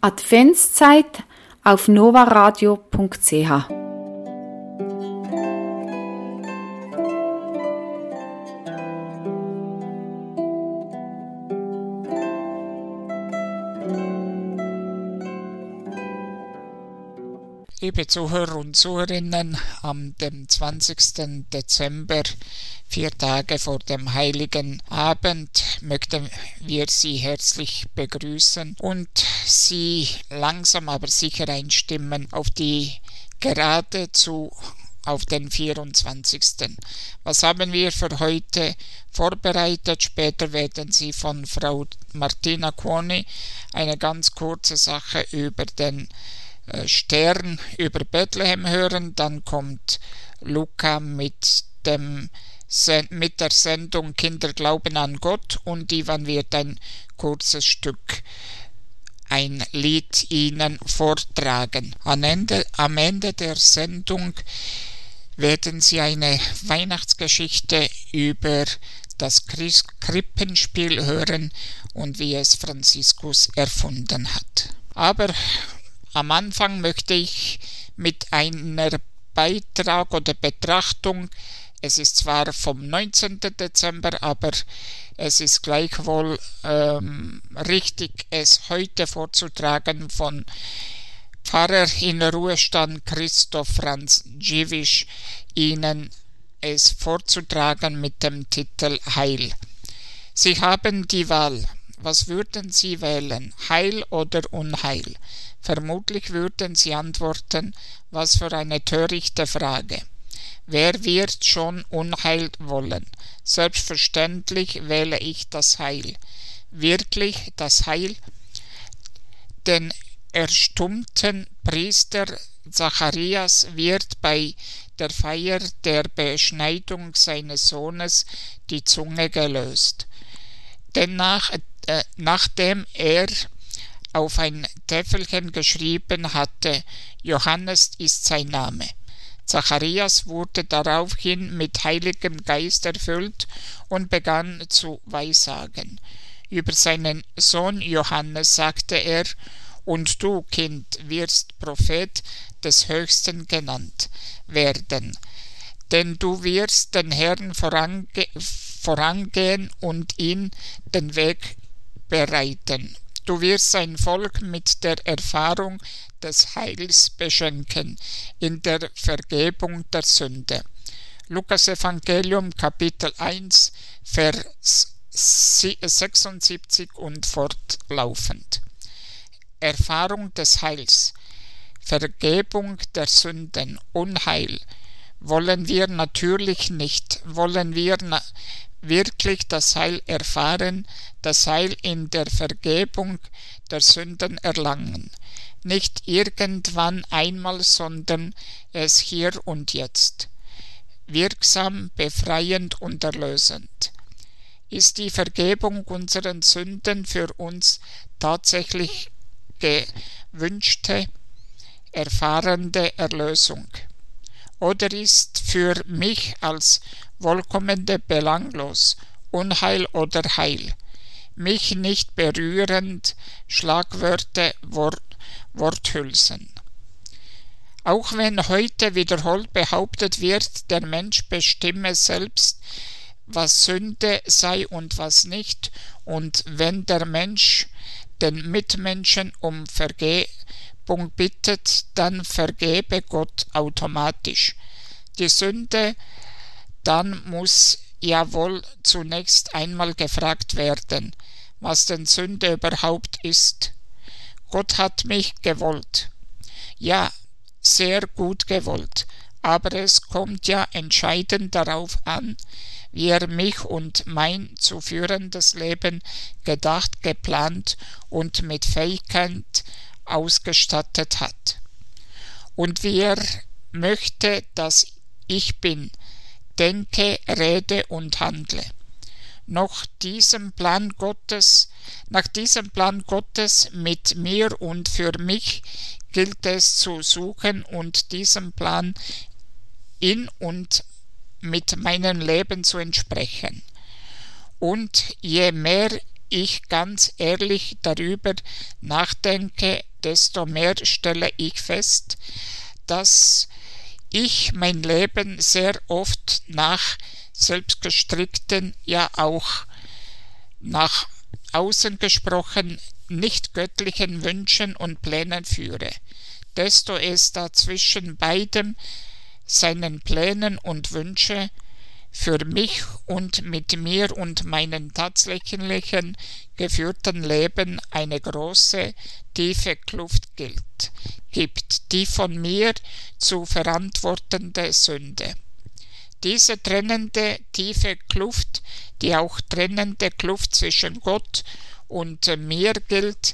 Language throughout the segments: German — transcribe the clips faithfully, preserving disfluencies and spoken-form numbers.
Adventszeit auf novaradio punkt c h. Liebe Zuhörer und Zuhörerinnen, am dem zwanzigsten Dezember, vier Tage vor dem Heiligen Abend, möchten wir Sie herzlich begrüßen und Sie langsam aber sicher einstimmen auf die geradezu auf den vierundzwanzigsten Was haben wir für heute vorbereitet? Später werden Sie von Frau Martina Cuoni eine ganz kurze Sache über den Stern über Bethlehem hören. Dann kommt Luca mit dem mit der Sendung Kinder glauben an Gott und Ivan wird ein kurzes Stück, ein Lied Ihnen vortragen. Am Ende, am Ende der Sendung werden Sie eine Weihnachtsgeschichte über das Krippenspiel hören und wie es Franziskus erfunden hat. Aber am Anfang möchte ich mit einer Beitrag oder Betrachtung, es ist zwar vom neunzehnten Dezember, aber es ist gleichwohl ähm, richtig, es heute vorzutragen, von Pfarrer in Ruhestand Christoph Franz Dziwisz, Ihnen es vorzutragen mit dem Titel Heil. Sie haben die Wahl. Was würden Sie wählen? Heil oder Unheil? Vermutlich würden Sie antworten, was für eine törichte Frage. Wer wird schon Unheil wollen? Selbstverständlich wähle ich das Heil. Wirklich das Heil? Den erstummten Priester Zacharias wird bei der Feier der Beschneidung seines Sohnes die Zunge gelöst. Denn nach, äh, nachdem er auf ein Täfelchen geschrieben hatte, Johannes ist sein Name. Zacharias wurde daraufhin mit Heiligem Geist erfüllt und begann zu weissagen. Über seinen Sohn Johannes sagte er: Und du, Kind, wirst Prophet des Höchsten genannt werden, denn du wirst den Herrn vorange- vorangehen und ihm den Weg bereiten. Du wirst sein Volk mit der Erfahrung des Heils beschenken, in der Vergebung der Sünde. Lukas Evangelium Kapitel eins, Vers sechsundsiebzig und fortlaufend. Erfahrung des Heils, Vergebung der Sünden, Unheil. Wollen wir natürlich nicht, wollen wir na- wirklich das Heil erfahren, das Heil in der Vergebung der Sünden erlangen. Nicht irgendwann einmal, sondern es hier und jetzt. Wirksam, befreiend und erlösend. Ist die Vergebung unseren Sünden für uns tatsächlich gewünschte, erfahrende Erlösung? Oder ist für mich als Vollkommene belanglos, Unheil oder Heil, mich nicht berührend, Schlagwörter, Wort, Worthülsen. Auch wenn heute wiederholt behauptet wird, der Mensch bestimme selbst, was Sünde sei und was nicht, und wenn der Mensch den Mitmenschen um Vergebung bittet, dann vergebe Gott automatisch. Die Sünde, dann muss ja wohl zunächst einmal gefragt werden, was denn Sünde überhaupt ist. Gott hat mich gewollt. Ja, sehr gut gewollt, aber es kommt ja entscheidend darauf an, wie er mich und mein zu führendes Leben gedacht, geplant und mit Fähigkeit ausgestattet hat. Und wie er möchte, dass ich bin, denke, rede und handle. Nach diesem Plan Gottes, nach diesem Plan Gottes mit mir und für mich gilt es zu suchen und diesem Plan in und mit meinem Leben zu entsprechen. Und je mehr ich ganz ehrlich darüber nachdenke, desto mehr stelle ich fest, dass ich mein Leben sehr oft nach selbstgestrickten, ja auch nach außen gesprochen, nicht göttlichen Wünschen und Plänen führe, desto es da zwischen beidem seinen Plänen und Wünsche für mich und mit mir und meinem tatsächlichen geführten Leben eine große, tiefe Kluft gilt, gibt, die von mir zu verantwortende Sünde. Diese trennende, tiefe Kluft, die auch trennende Kluft zwischen Gott und mir gilt,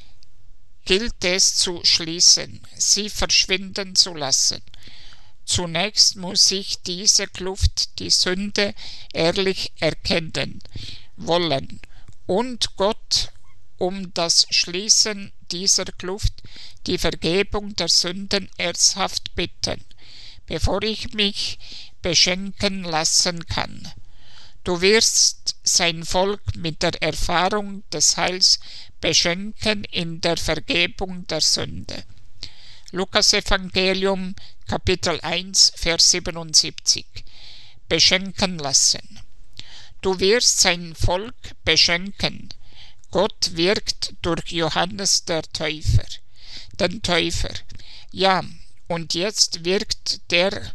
gilt es zu schließen, sie verschwinden zu lassen. Zunächst muss ich diese Kluft, die Sünde, ehrlich erkennen wollen und Gott um das Schließen dieser Kluft, die Vergebung der Sünden ernsthaft bitten, bevor ich mich beschenken lassen kann. Du wirst sein Volk mit der Erfahrung des Heils beschenken in der Vergebung der Sünde. Lukas Evangelium, Kapitel eins, Vers siebenundsiebzig. Beschenken lassen. Du wirst sein Volk beschenken. Gott wirkt durch Johannes der Täufer, den Täufer. Ja, und jetzt wirkt der,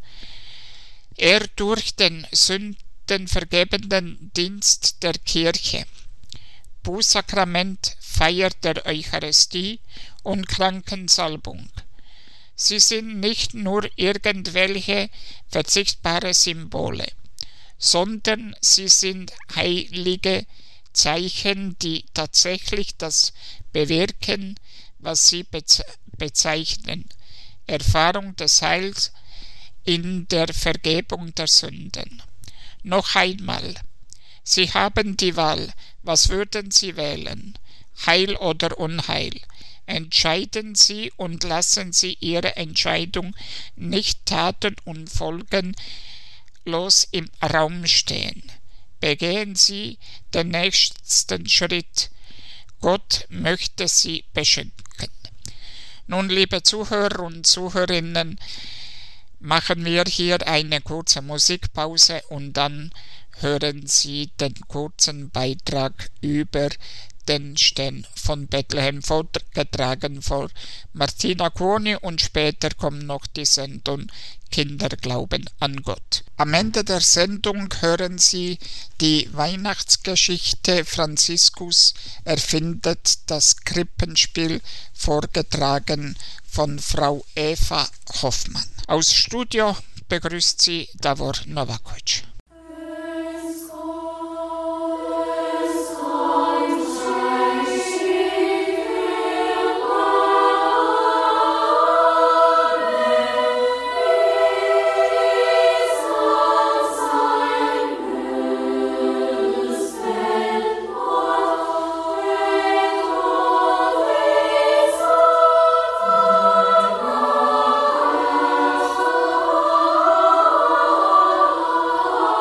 er durch den sündenvergebenden Dienst der Kirche. Bußsakrament, Feier der Eucharistie und Krankensalbung. Sie sind nicht nur irgendwelche verzichtbare Symbole, sondern sie sind heilige Zeichen, die tatsächlich das bewirken, was sie bezeichnen, Erfahrung des Heils in der Vergebung der Sünden. Noch einmal, Sie haben die Wahl, was würden Sie wählen, Heil oder Unheil? Entscheiden Sie und lassen Sie Ihre Entscheidung nicht Taten und Folgen los im Raum stehen. Begehen Sie den nächsten Schritt. Gott möchte Sie beschenken. Nun, liebe Zuhörer und Zuhörerinnen, machen wir hier eine kurze Musikpause und dann hören Sie den kurzen Beitrag über den Stern von Bethlehem, vorgetragen von Martina Kuoni, und später kommt noch die Sendung Kinder glauben an Gott. Am Ende der Sendung hören Sie die Weihnachtsgeschichte Franziskus erfindet das Krippenspiel, vorgetragen von Frau Eva Hoffmann. Aus Studio begrüßt Sie Davor Novakovic. Oh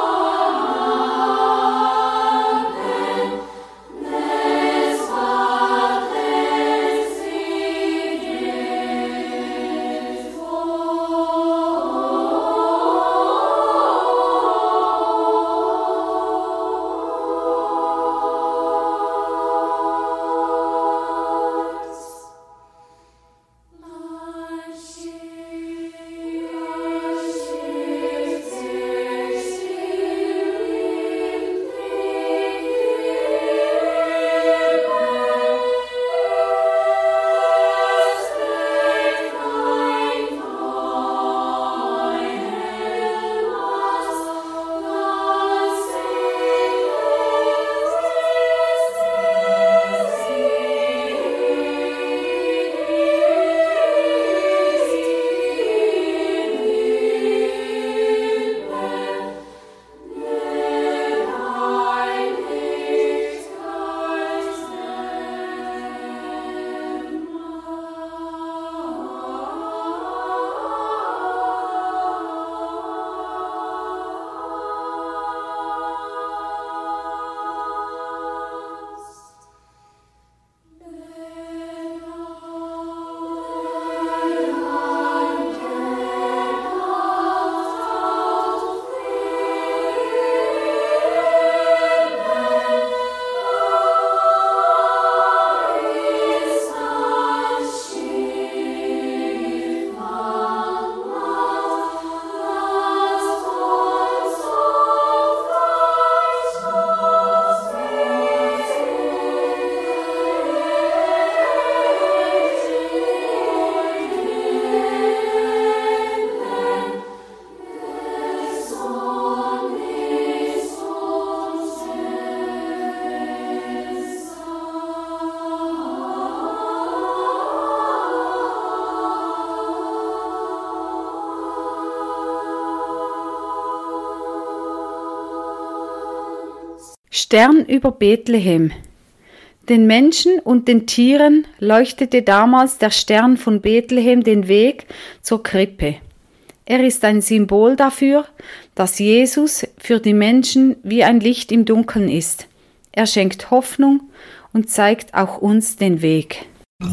Stern über Bethlehem. Den Menschen und den Tieren leuchtete damals der Stern von Bethlehem den Weg zur Krippe. Er ist ein Symbol dafür, dass Jesus für die Menschen wie ein Licht im Dunkeln ist. Er schenkt Hoffnung und zeigt auch uns den Weg.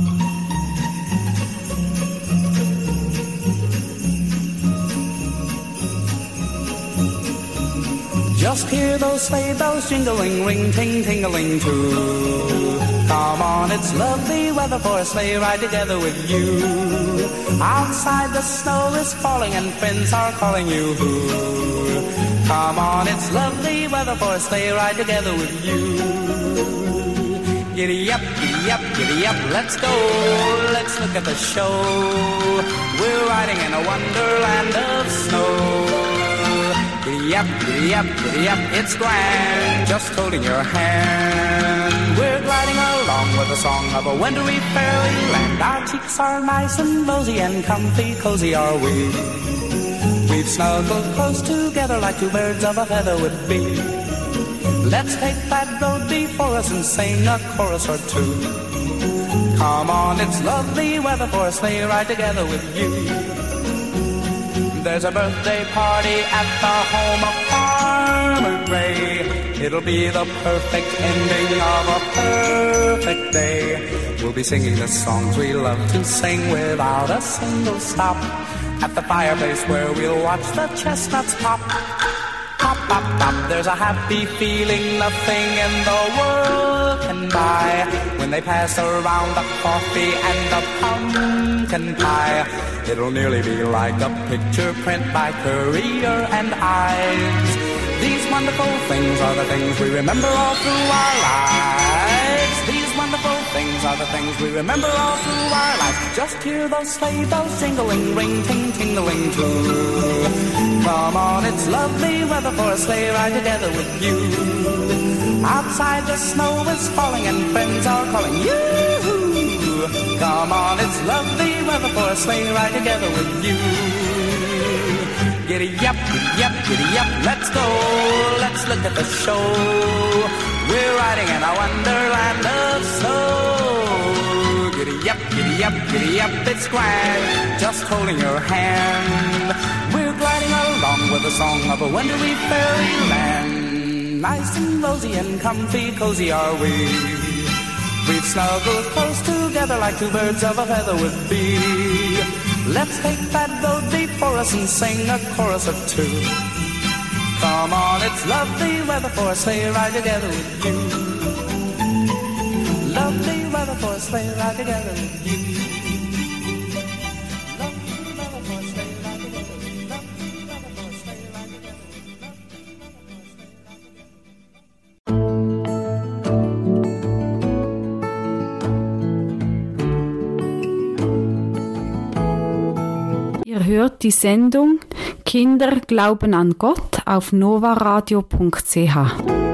Just hear those sleigh bells jingling, ring, ting, tingling too. Come on, it's lovely weather for a sleigh ride together with you. Outside the snow is falling and friends are calling you. Come on, it's lovely weather for a sleigh ride together with you. Giddy up, giddy up, giddy up, let's go, let's look at the show. We're riding in a wonderland of snow. Giddy up, giddy up, giddy up, it's grand, just holding your hand. We're gliding along with the song of a wintry fairyland. Our cheeks are nice and rosy and comfy, cozy are we. We've snuggled close together like two birds of a feather would be. Let's take that road before us and sing a chorus or two. Come on, it's lovely weather for a sleigh ride together with you. There's a birthday party at the home of Farmer Gray. It'll be the perfect ending of a perfect day. We'll be singing the songs we love to sing without a single stop. At the fireplace where we'll watch the chestnuts pop. Pop, pop, pop. There's a happy feeling nothing in the world can buy when they pass around the coffee and the pumpkin pie. It'll nearly be like a picture print by Currier and Ives. These wonderful things are the things we remember all through our lives. These wonderful things are the things we remember all through our lives. Just hear those sleigh bells jingling, ring, ting, tingling too. Come on, it's lovely weather for a sleigh ride together with you. Outside the snow is falling and friends are calling you. Come on, it's lovely weather for a sleigh ride together with you. Giddy up, giddy up, giddy up, let's go, let's look at the show. We're riding in a wonderland of snow. Giddy up, giddy up, giddy up, it's grand, just holding your hand. We're gliding along with the song of a wintry fairyland. Nice and rosy and comfy, cozy are we. We've snuggled close together like two birds of a feather would be. Let's take that road before us and sing a chorus or two. Come on, it's lovely weather for a sleigh ride together with you. Lovely weather for a sleigh ride together with you. Lovely weather for a sleigh ride together with you. Lovely weather for a sleigh ride together with you. Lovely weather for a sleigh ride together. Ihr hört die Sendung Kinder glauben an Gott auf novaradio punkt c h.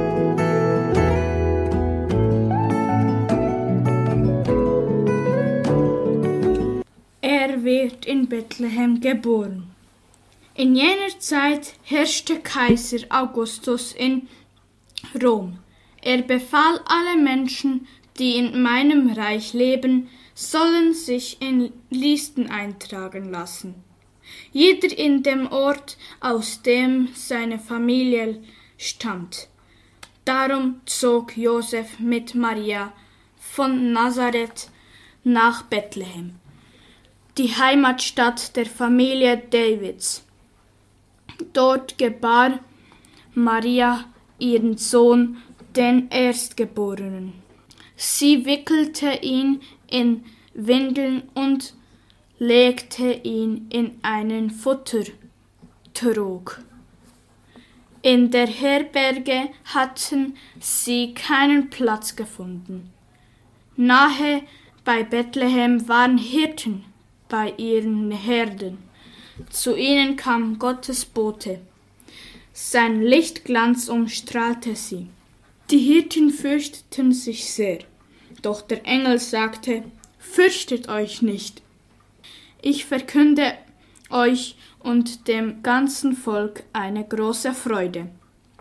Er wird in Bethlehem geboren. In jener Zeit herrschte Kaiser Augustus in Rom. Er befahl, alle Menschen, die in meinem Reich leben, sollen sich in Listen eintragen lassen. Jeder in dem Ort, aus dem seine Familie stammt. Darum zog Josef mit Maria von Nazareth nach Bethlehem, die Heimatstadt der Familie Davids. Dort gebar Maria ihren Sohn, den Erstgeborenen. Sie wickelte ihn in Windeln und legte ihn in einen Futtertrog. In der Herberge hatten sie keinen Platz gefunden. Nahe bei Bethlehem waren Hirten bei ihren Herden. Zu ihnen kam Gottes Bote. Sein Lichtglanz umstrahlte sie. Die Hirten fürchteten sich sehr. Doch der Engel sagte: Fürchtet euch nicht. Ich verkünde euch und dem ganzen Volk eine große Freude.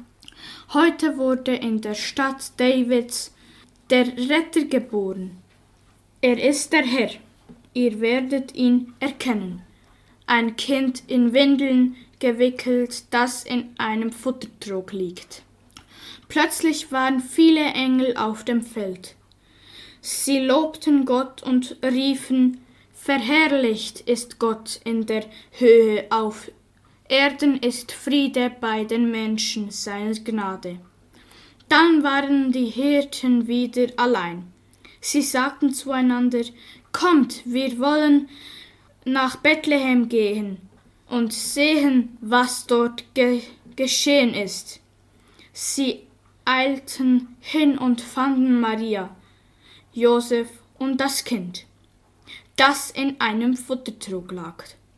Heute wurde in der Stadt Davids der Retter geboren. Er ist der Herr. Ihr werdet ihn erkennen. Ein Kind in Windeln gewickelt, das in einem Futtertrog liegt. Plötzlich waren viele Engel auf dem Feld. Sie lobten Gott und riefen: Verherrlicht ist Gott in der Höhe, auf Erden ist Friede bei den Menschen seiner Gnade. Dann waren die Hirten wieder allein. Sie sagten zueinander: Kommt, wir wollen nach Bethlehem gehen und sehen, was dort ge- geschehen ist. Sie eilten hin und fanden Maria, Josef und das Kind, das in einem Futtertrog lag.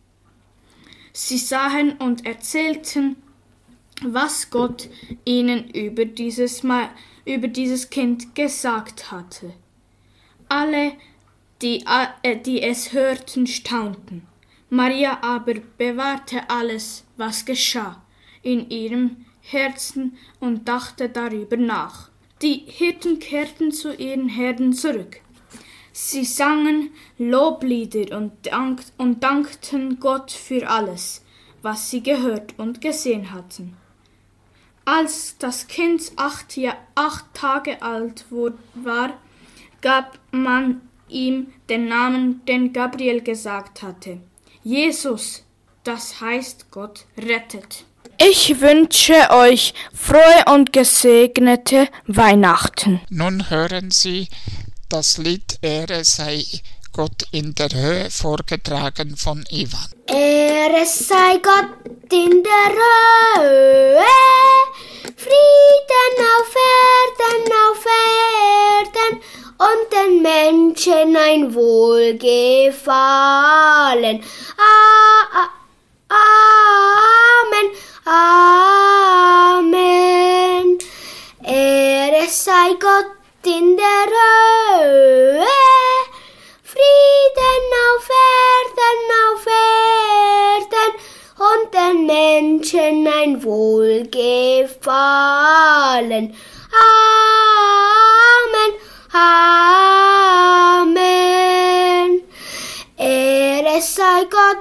Sie sahen und erzählten, was Gott ihnen über dieses, Ma- über dieses Kind gesagt hatte. Alle, die, äh, die es hörten, staunten. Maria aber bewahrte alles, was geschah, in ihrem Herzen und dachte darüber nach. Die Hirten kehrten zu ihren Herden zurück. Sie sangen Loblieder und, dank, und dankten Gott für alles, was sie gehört und gesehen hatten. Als das Kind acht, Jahr, acht Tage alt war, gab man ihm den Namen, den Gabriel gesagt hatte: Jesus, das heißt Gott rettet. Ich wünsche euch frohe und gesegnete Weihnachten. Nun hören Sie das Lied Ehre sei Gott in der Höhe, vorgetragen von Ivan. Ehre sei Gott in der Höhe, Frieden auf Erden, auf Erden, und den Menschen ein Wohlgefallen. Amen, Amen. Ehre sei Gott in der Höhe, Frieden auf Erden, auf Erden, und den Menschen ein Wohlgefallen. Amen, Amen. Ehre sei Gott.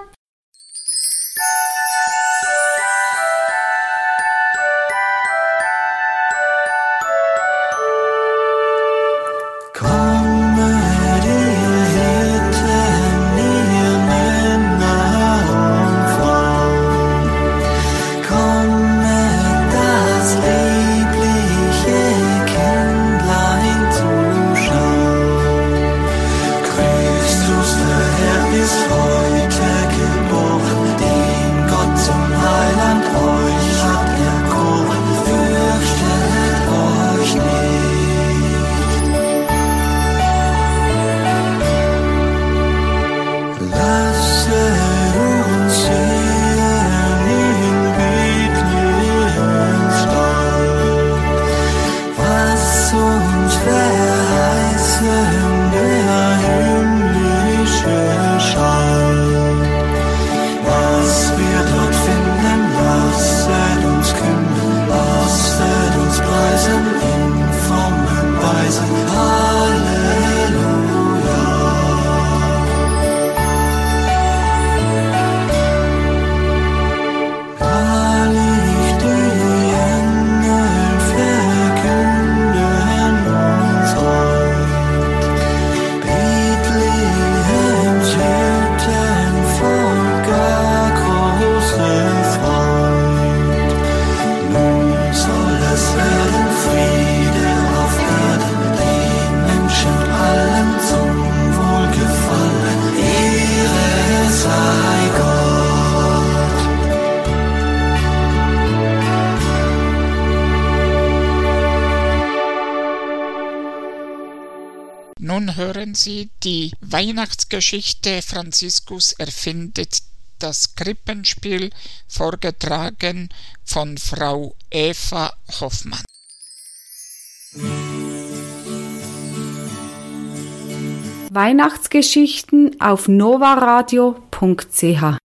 Nun hören Sie die Weihnachtsgeschichte Franziskus erfindet das Krippenspiel, vorgetragen von Frau Eva Hoffmann. Weihnachtsgeschichten auf novaradio punkt c h.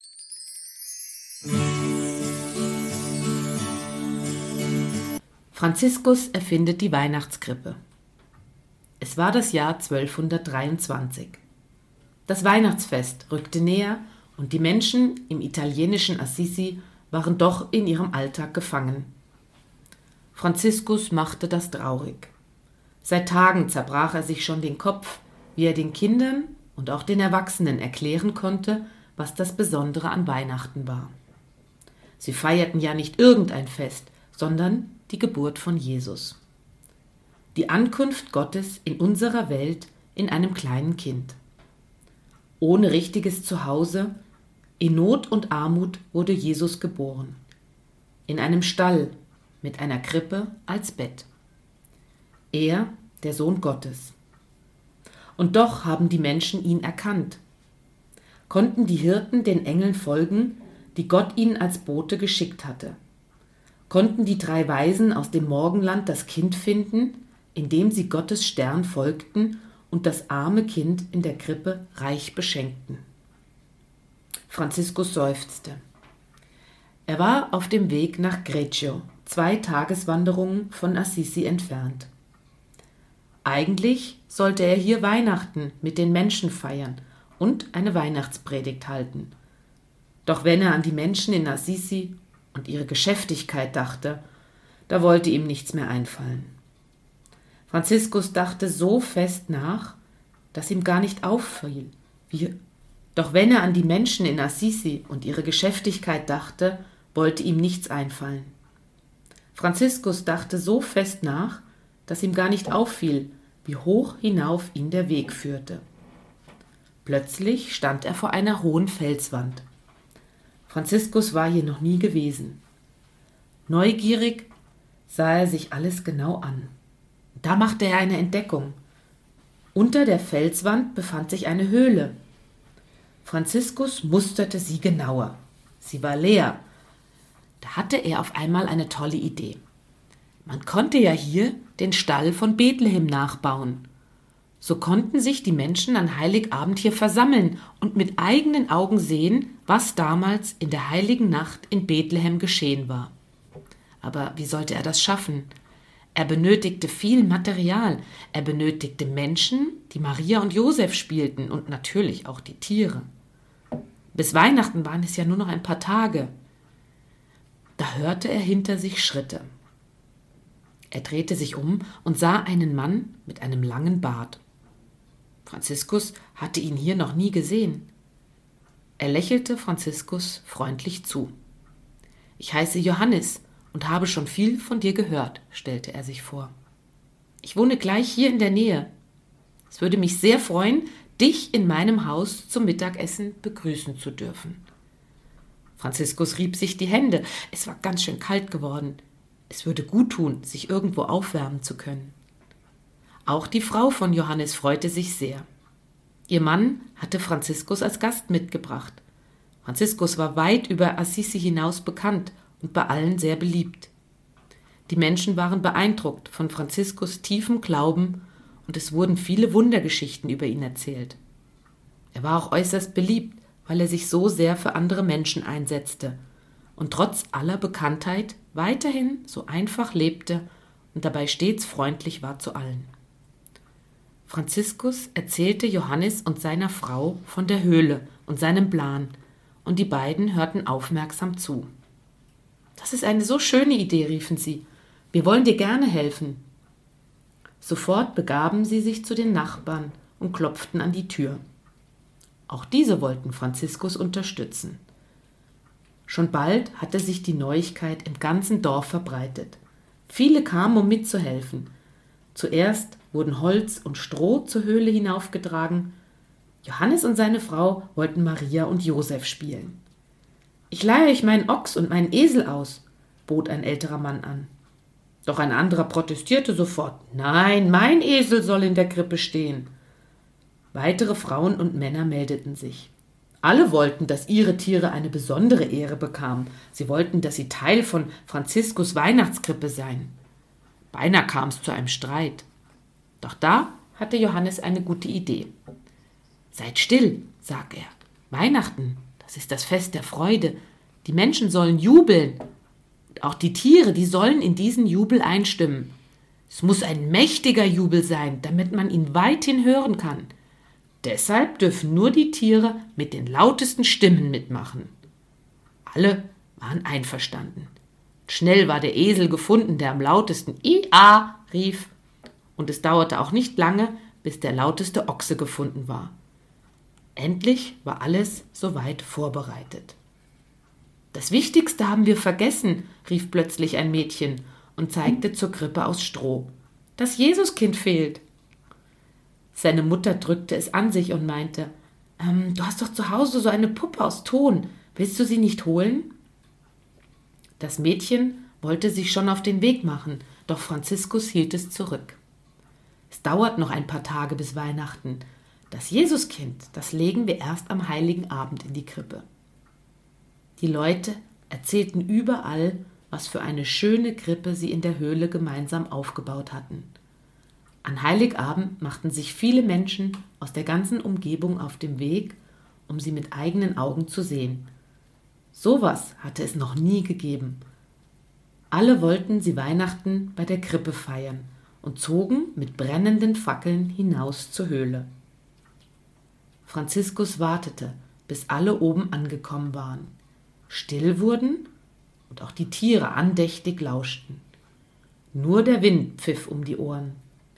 Franziskus erfindet die Weihnachtskrippe. Es war das Jahr zwölfhundertdreiundzwanzig. Das Weihnachtsfest rückte näher und die Menschen im italienischen Assisi waren doch in ihrem Alltag gefangen. Franziskus machte das traurig. Seit Tagen zerbrach er sich schon den Kopf, wie er den Kindern und auch den Erwachsenen erklären konnte, was das Besondere an Weihnachten war. Sie feierten ja nicht irgendein Fest, sondern die Geburt von Jesus. Die Ankunft Gottes in unserer Welt in einem kleinen Kind. Ohne richtiges Zuhause, in Not und Armut wurde Jesus geboren. In einem Stall mit einer Krippe als Bett. Er, der Sohn Gottes. Und doch haben die Menschen ihn erkannt. Konnten die Hirten den Engeln folgen, die Gott ihnen als Bote geschickt hatte? Konnten die drei Weisen aus dem Morgenland das Kind finden, indem sie Gottes Stern folgten und das arme Kind in der Krippe reich beschenkten? Franziskus seufzte. Er war auf dem Weg nach Greccio, zwei Tageswanderungen von Assisi entfernt. Eigentlich sollte er hier Weihnachten mit den Menschen feiern und eine Weihnachtspredigt halten. Doch wenn er an die Menschen in Assisi und ihre Geschäftigkeit dachte, da wollte ihm nichts mehr einfallen. Franziskus dachte so fest nach, dass ihm gar nicht auffiel, wie Doch wenn er an die Menschen in Assisi und ihre Geschäftigkeit dachte, wollte ihm nichts einfallen. Franziskus dachte so fest nach, dass ihm gar nicht auffiel, wie hoch hinauf ihn der Weg führte. Plötzlich stand er vor einer hohen Felswand. Franziskus war hier noch nie gewesen. Neugierig sah er sich alles genau an. Da machte er eine Entdeckung. Unter der Felswand befand sich eine Höhle. Franziskus musterte sie genauer. Sie war leer. Da hatte er auf einmal eine tolle Idee. Man konnte ja hier den Stall von Bethlehem nachbauen. So konnten sich die Menschen an Heiligabend hier versammeln und mit eigenen Augen sehen, was damals in der heiligen Nacht in Bethlehem geschehen war. Aber wie sollte er das schaffen? Er benötigte viel Material. Er benötigte Menschen, die Maria und Josef spielten und natürlich auch die Tiere. Bis Weihnachten waren es ja nur noch ein paar Tage. Da hörte er hinter sich Schritte. Er drehte sich um und sah einen Mann mit einem langen Bart. Franziskus hatte ihn hier noch nie gesehen. Er lächelte Franziskus freundlich zu. »Ich heiße Johannes und habe schon viel von dir gehört«, stellte er sich vor. »Ich wohne gleich hier in der Nähe. Es würde mich sehr freuen, dich in meinem Haus zum Mittagessen begrüßen zu dürfen.« Franziskus rieb sich die Hände. Es war ganz schön kalt geworden. Es würde gut tun, sich irgendwo aufwärmen zu können. Auch die Frau von Johannes freute sich sehr. Ihr Mann hatte Franziskus als Gast mitgebracht. Franziskus war weit über Assisi hinaus bekannt und bei allen sehr beliebt. Die Menschen waren beeindruckt von Franziskus tiefem Glauben und es wurden viele Wundergeschichten über ihn erzählt. Er war auch äußerst beliebt, weil er sich so sehr für andere Menschen einsetzte und trotz aller Bekanntheit weiterhin so einfach lebte und dabei stets freundlich war zu allen. Franziskus erzählte Johannes und seiner Frau von der Höhle und seinem Plan, und die beiden hörten aufmerksam zu. »Das ist eine so schöne Idee«, riefen sie. »Wir wollen dir gerne helfen.« Sofort begaben sie sich zu den Nachbarn und klopften an die Tür. Auch diese wollten Franziskus unterstützen. Schon bald hatte sich die Neuigkeit im ganzen Dorf verbreitet. Viele kamen, um mitzuhelfen. Zuerst wurden Holz und Stroh zur Höhle hinaufgetragen. Johannes und seine Frau wollten Maria und Josef spielen. »Ich leihe euch meinen Ochs und meinen Esel aus«, bot ein älterer Mann an. Doch ein anderer protestierte sofort. »Nein, mein Esel soll in der Krippe stehen.« Weitere Frauen und Männer meldeten sich. Alle wollten, dass ihre Tiere eine besondere Ehre bekamen. Sie wollten, dass sie Teil von Franziskus Weihnachtskrippe seien. Beinahe kam es zu einem Streit. Doch da hatte Johannes eine gute Idee. »Seid still«, sagt er. »Weihnachten, das ist das Fest der Freude. Die Menschen sollen jubeln. Auch die Tiere, die sollen in diesen Jubel einstimmen. Es muss ein mächtiger Jubel sein, damit man ihn weithin hören kann. Deshalb dürfen nur die Tiere mit den lautesten Stimmen mitmachen. Alle waren einverstanden. Schnell war der Esel gefunden, der am lautesten I-A rief. Und es dauerte auch nicht lange, bis der lauteste Ochse gefunden war. Endlich war alles soweit vorbereitet. »Das Wichtigste haben wir vergessen«, rief plötzlich ein Mädchen und zeigte zur Krippe aus Stroh. »Das Jesuskind fehlt.« Seine Mutter drückte es an sich und meinte, ähm, »Du hast doch zu Hause so eine Puppe aus Ton. Willst du sie nicht holen?« Das Mädchen wollte sich schon auf den Weg machen, doch Franziskus hielt es zurück. »Es dauert noch ein paar Tage bis Weihnachten. Das Jesuskind, das legen wir erst am Heiligen Abend in die Krippe.« Die Leute erzählten überall, was für eine schöne Krippe sie in der Höhle gemeinsam aufgebaut hatten. An Heiligabend machten sich viele Menschen aus der ganzen Umgebung auf den Weg, um sie mit eigenen Augen zu sehen. Sowas hatte es noch nie gegeben. Alle wollten sie Weihnachten bei der Krippe feiern und zogen mit brennenden Fackeln hinaus zur Höhle. Franziskus wartete, bis alle oben angekommen waren, still wurden und auch die Tiere andächtig lauschten. Nur der Wind pfiff um die Ohren.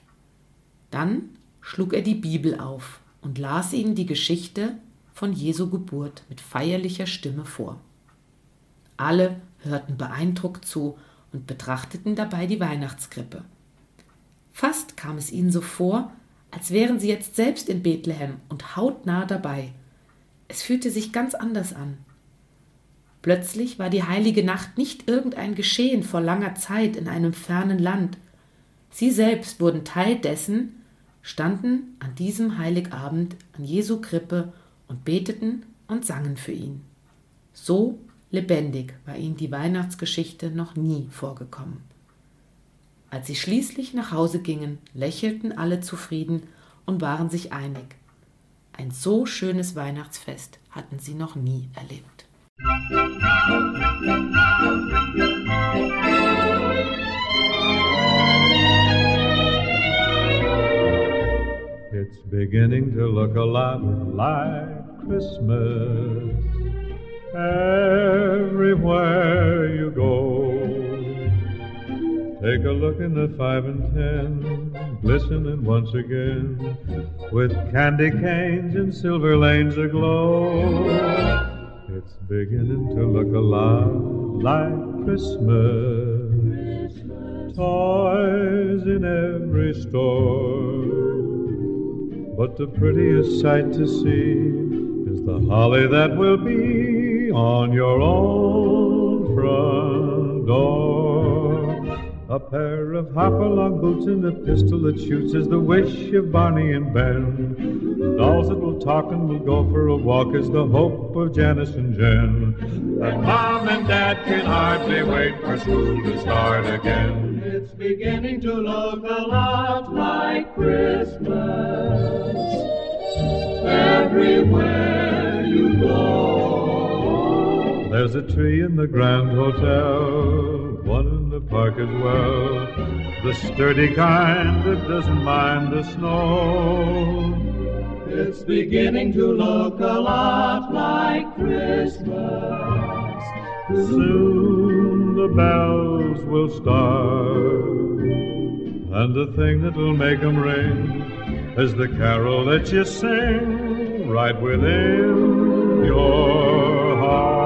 Dann schlug er die Bibel auf und las ihnen die Geschichte von Jesu Geburt mit feierlicher Stimme vor. Alle hörten beeindruckt zu und betrachteten dabei die Weihnachtskrippe. Fast kam es ihnen so vor, als wären sie jetzt selbst in Bethlehem und hautnah dabei. Es fühlte sich ganz anders an. Plötzlich war die heilige Nacht nicht irgendein Geschehen vor langer Zeit in einem fernen Land. Sie selbst wurden Teil dessen, standen an diesem Heiligabend an Jesu Krippe und beteten und sangen für ihn. So lebendig war ihnen die Weihnachtsgeschichte noch nie vorgekommen. Als sie schließlich nach Hause gingen, lächelten alle zufrieden und waren sich einig. Ein so schönes Weihnachtsfest hatten sie noch nie erlebt. It's beginning to look a lot like Christmas everywhere you go. Take a look in the five and ten, glistening once again, with candy canes and silver lanes aglow. It's beginning to look a lot like Christmas, toys in every store. But the prettiest sight to see is the holly that will be on your own front door. A pair of hopalong boots and a pistol that shoots is the wish of Barney and Ben. Dolls that will talk and will go for a walk is the hope of Janice and Jen. And Mom and Dad can hardly wait for school to start again. It's beginning to look a lot like Christmas everywhere you go. There's a tree in the Grand Hotel, one in the park as well, the sturdy kind that doesn't mind the snow. It's beginning to look a lot like Christmas. Soon the bells will start, and the thing that'll make them ring is the carol that you sing right within your heart.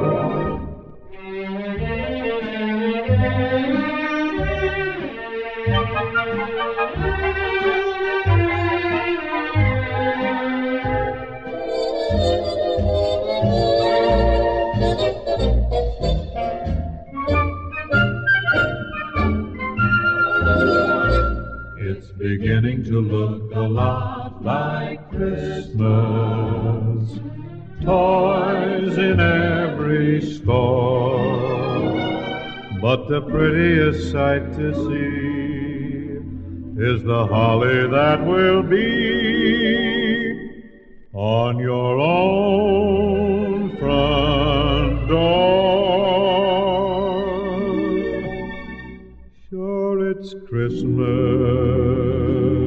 It's beginning to look a lot like Christmas, toys in every store. But the prettiest sight to see is the holly that will be on your own front door. it's Christmas.